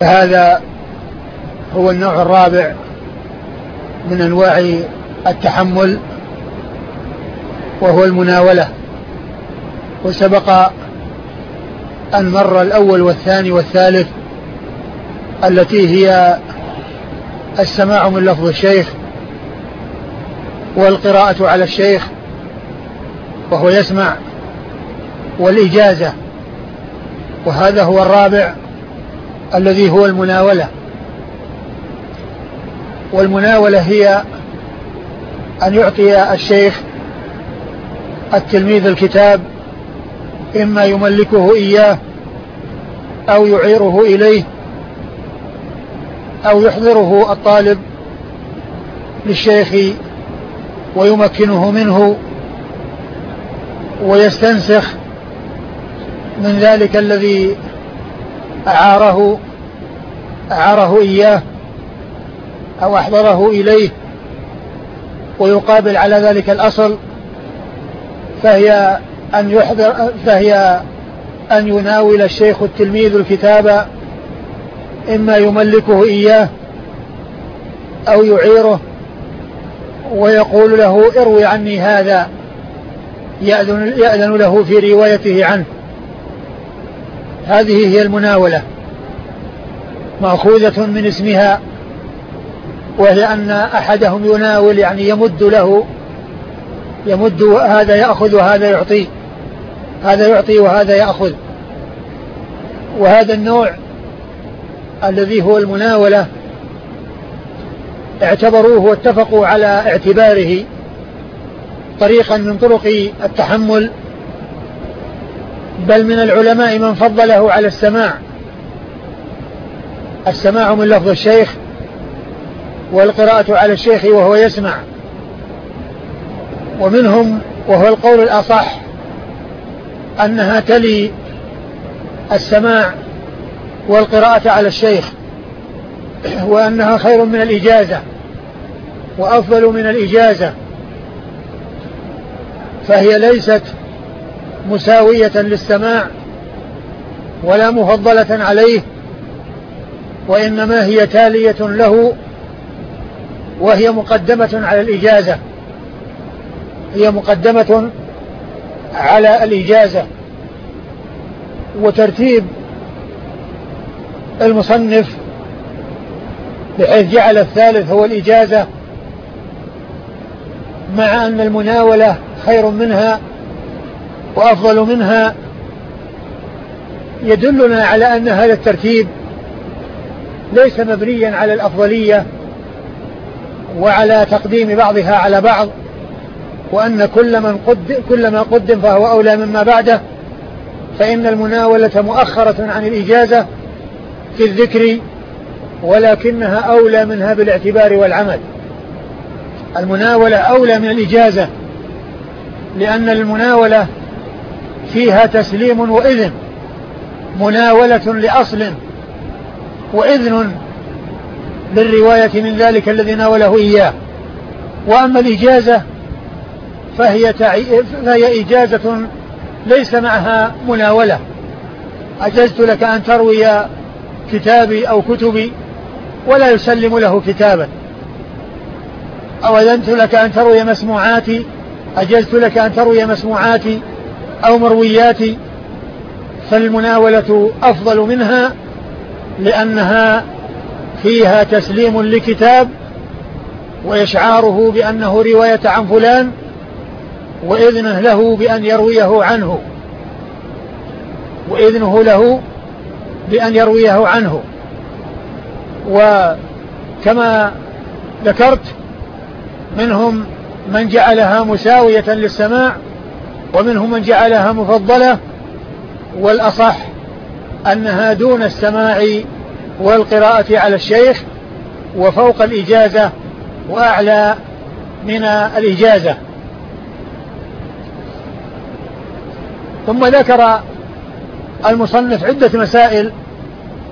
هذا هو النوع الرابع من أنواع التحمل، وهو المناولة. وسبق أن مر الأول والثاني والثالث التي هي السماع من لفظ الشيخ والقراءة على الشيخ وهو يسمع والإجازة. وهذا هو الرابع الذي هو المناولة. والمناولة هي أن يعطي الشيخ التلميذ الكتاب، إما يملكه إياه أو يعيره إليه أو يحضره الطالب للشيخ ويمكنه منه ويستنسخ من ذلك الذي أعاره إياه أو أحضره إليه، ويقابل على ذلك الأصل، فهي أن يناول الشيخ التلميذ الكتاب، إما يملكه إياه أو يعيره ويقول له اروي عني هذا، يأذن له في روايته عنه. هذه هي المناولة، مأخوذة من اسمها، وهي أن أحدهم يناول، يعني يمد هذا يأخذ وهذا يعطي، هذا يعطي وهذا يأخذ. وهذا النوع الذي هو المناولة اعتبروه واتفقوا على اعتباره طريقا من طرق التحمل، بل من العلماء من فضله على السماع من لفظ الشيخ والقراءة على الشيخ وهو يسمع. ومنهم، وهو القول الأصح، أنها تلي السماع والقراءة على الشيخ، وأنها خير من الإجازة وأفضل من الإجازة، فهي ليست مساوية للسماع ولا مفضلة عليه، وإنما هي تالية له، وهي مقدمة على الإجازة، هي مقدمة على الإجازة. وترتيب المصنف بحيث جعل الثالث هو الإجازة، مع أن المناولة خير منها وأفضل منها، يدلنا على أن هذا الترتيب ليس مبنيا على الأفضلية وعلى تقديم بعضها على بعض، وأن كل ما قدم فهو أولى مما بعده، فإن المناولة مؤخرة عن الإجازة في الذكر، ولكنها أولى منها بالاعتبار والعمل. المناولة أولى من الإجازة، لأن المناولة فيها تسليم وإذن، مناولة لأصل وإذن للرواية من ذلك الذي ناوله إياه. وأما الإجازة فهي إجازة ليس معها مناولة. أجزت لك أن تروي كتابي أو كتبي ولا يسلم له كتابا، أو أذنت لك أن تروي مسموعاتي، أجزت لك أن تروي مسموعاتي أو مروياتي. فالمناولة أفضل منها، لأنها فيها تسليم لكتاب وإشعاره بأنه رواية عن فلان، وإذنه له بأن يرويه عنه، وكما ذكرت منهم من جعلها مساوية للسماع، ومنهم من جعلها مفضلة، والأصح أنها دون السماع والقراءة على الشيخ، وفوق الإجازة وأعلى من الإجازة. ثم ذكر المصنف عدة مسائل